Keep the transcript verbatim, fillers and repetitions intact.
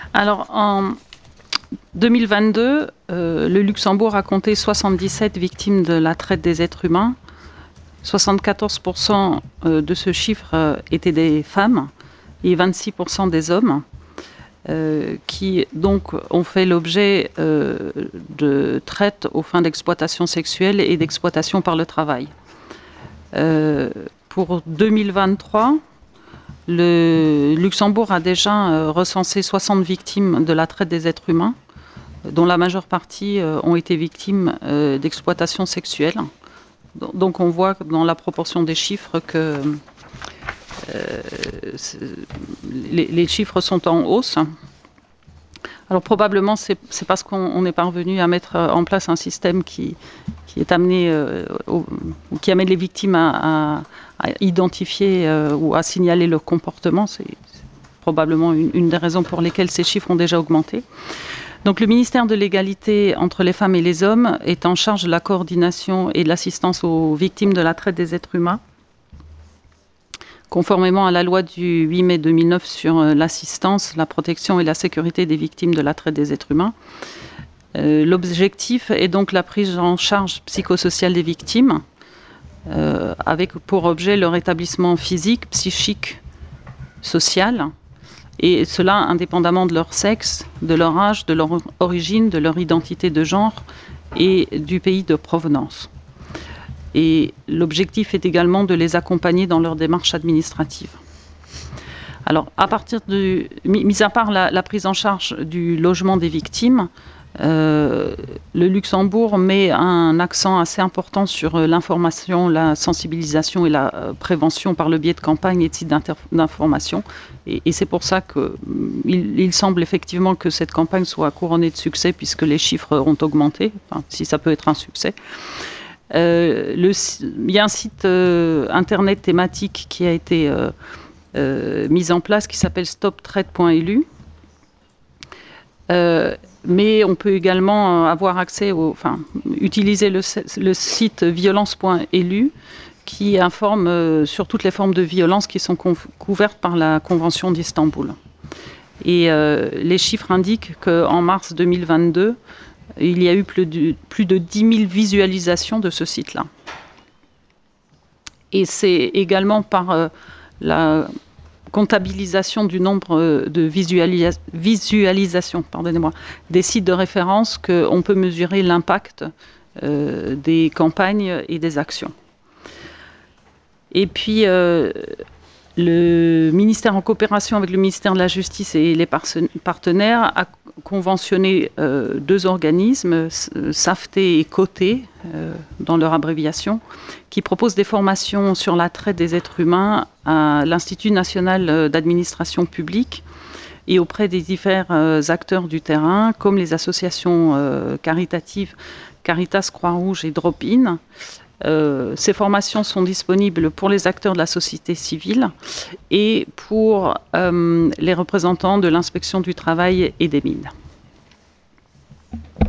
Alors, en deux mille vingt-deux, euh, le Luxembourg a compté soixante-dix-sept victimes de la traite des êtres humains. soixante-quatorze pour cent de ce chiffre euh, étaient des femmes et vingt-six pour cent des hommes, euh, qui donc ont fait l'objet euh, de traite aux fins d'exploitation sexuelle et d'exploitation par le travail. Euh, pour deux mille vingt-trois, le Luxembourg a déjà euh, recensé soixante victimes de la traite des êtres humains, dont la majeure partie euh, ont été victimes euh, d'exploitation sexuelle. Donc on voit dans la proportion des chiffres que euh, les, les chiffres sont en hausse. Alors probablement c'est parce qu'on est parvenu à mettre en place un système qui, qui est amené, euh, au, qui amène les victimes à, à, à identifier euh, ou à signaler leur comportement. C'est probablement une, une des raisons pour lesquelles ces chiffres ont déjà augmenté. Donc le ministère de l'égalité entre les femmes et les hommes est en charge de la coordination et de l'assistance aux victimes de la traite des êtres humains. Conformément à la loi du huit mai deux mille neuf sur l'assistance, la protection et la sécurité des victimes de la traite des êtres humains, euh, l'objectif est donc la prise en charge psychosociale des victimes, euh, avec pour objet leur établissement physique, psychique, social, et cela indépendamment de leur sexe, de leur âge, de leur origine, de leur identité de genre et du pays de provenance. Et l'objectif est également de les accompagner dans leur démarche administrative. Alors, à partir de, mis à part la, la prise en charge du logement des victimes, euh, le Luxembourg met un accent assez important sur l'information, la sensibilisation et la prévention par le biais de campagnes et de sites d'information. Et, et c'est pour ça qu'il il semble effectivement que cette campagne soit couronnée de succès, puisque les chiffres ont augmenté, enfin, si ça peut être un succès. Euh, le, il y a un site euh, internet thématique qui a été euh, euh, mis en place qui s'appelle stop traite point e l u. Euh, mais on peut également avoir accès au, enfin, utiliser le, le site violence point e l u qui informe euh, sur toutes les formes de violence qui sont couvertes par la Convention d'Istanbul. Et euh, les chiffres indiquent qu'en mars deux mille vingt-deux, il y a eu plus de, plus de dix mille visualisations de ce site-là. Et c'est également par euh, la comptabilisation du nombre de visualis visualisations pardonnez-moi, des sites de référence qu'on peut mesurer l'impact euh, des campagnes et des actions. Et puis, euh, le ministère, en coopération avec le ministère de la Justice et les partenaires, a conventionné euh, deux organismes, SAFTE et COTE, euh, dans leur abréviation, qui proposent des formations sur la traite des êtres humains à l'Institut national d'administration publique et auprès des divers acteurs du terrain, comme les associations euh, caritatives Caritas, Croix-Rouge et Drop-In. Euh, ces formations sont disponibles pour les acteurs de la société civile et pour euh, les représentants de l'inspection du travail et des mines.